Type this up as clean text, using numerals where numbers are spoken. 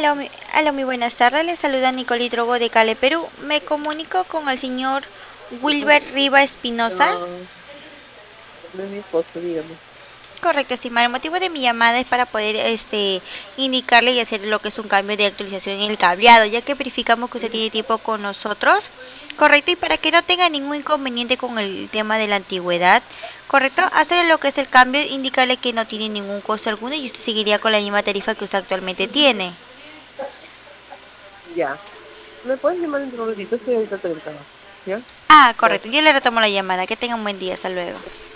Aló, muy buenas tardes. Le saluda Nicole Drogo de Cali, Perú. Me comunico con el señor Wilber Riva Espinosa. No, no es mi esposo, dígame. Correcto, estimado. El motivo de mi llamada es para poder indicarle y hacer lo que es un cambio de actualización en el cableado, ya que verificamos que usted tiene tiempo con nosotros. Correcto, y para que no tenga ningún inconveniente con el tema de la antigüedad. Correcto, hacer lo que es el cambio, indicarle que no tiene ningún costo alguno y usted seguiría con la misma tarifa que usted actualmente tiene. Ya. ¿Me puedes llamar en un ratito? Estoy ahorita en el trabajo. ¿Ya? Ah, correcto. Gracias. Yo le retomo la llamada. Que tenga un buen día. Hasta luego.